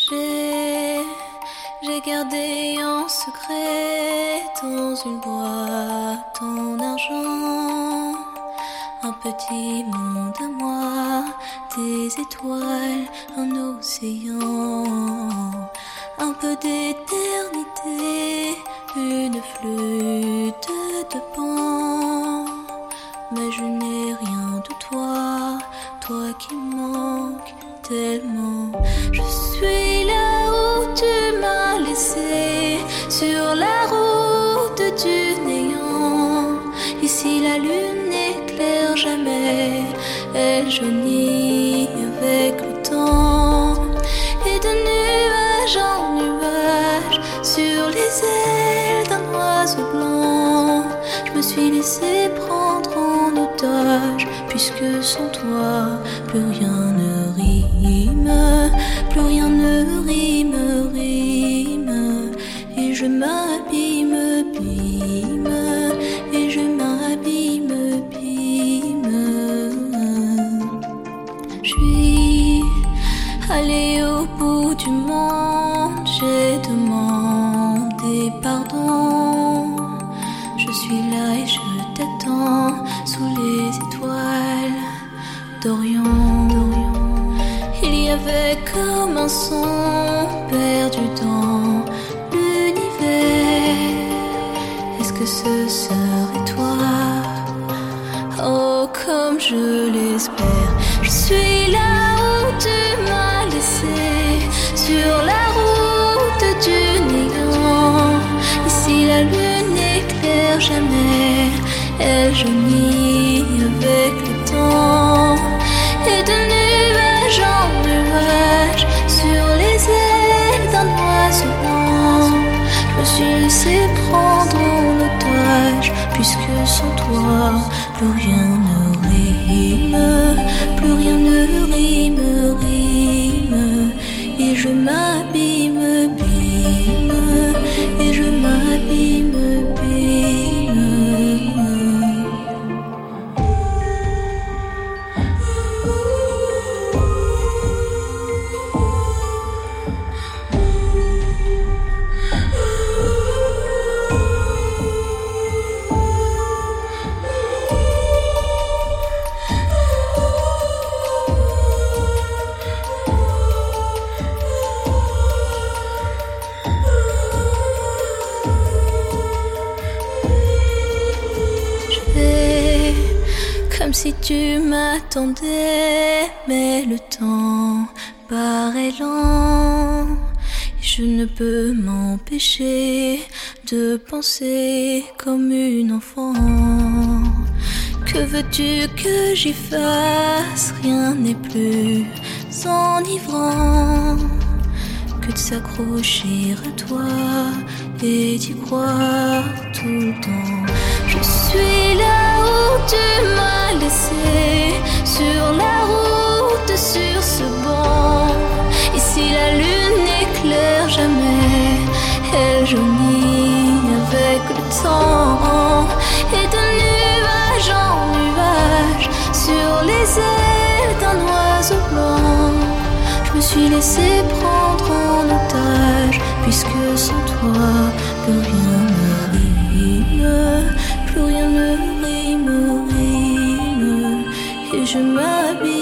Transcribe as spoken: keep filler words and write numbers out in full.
J'ai, j'ai gardé en secret dans une boîte en argent un petit monde à moi, des étoiles, un océan, un peu d'éternité, une flûte de pan. Mais je n'ai rien de toi, toi qui manques tellement. Je suis là où tu m'as laissé, sur la route du néant. Ici la lune n'éclaire jamais, elle jaunit avec le temps. Et de nuage en nuage, sur les ailes d'un oiseau blanc, je me suis laissé prendre en otage, puisque sans toi, plus rien ne rime, plus rien ne rime, rime. Et je m'abîme, bime, et je m'abîme, bime. Je suis allée au bout du monde, j'ai demandé pardon. Je suis là et je t'attends sous les étoiles d'Orient. Il y avait comme un son perdu dans l'univers. Est-ce que ce serait toi? Oh, comme je l'espère. Je suis là où tu m'as laissé, sur la route du néant. Ici la lune n'éclaire jamais, elle jaunit avec le temps. Et de nuage en nuage, sur les ailes d'un oiseau blanc, je me suis laissé prendre en otage, puisque sans toi, plus rien ne rime, plus rien ne rime, rime. Et je m'abîme, bime, et je m'abîme, bime. Comme si tu m'attendais, mais le temps paraît lent. Et je ne peux m'empêcher de penser comme une enfant. Que veux-tu que j'y fasse? Rien n'est plus enivrant que de s'accrocher à toi et d'y croire tout le temps. Je suis là où tu m'as laissé, sur la route, sur ce banc. Ici la lune n'éclaire jamais, elle jaunit avec le temps. Et de nuage en nuage, sur les ailes d'un oiseau blanc, je me suis laissé prendre en otage, puisque sans toi, plus rien ne rime, plus rien ne rime, rime. Et je m'habille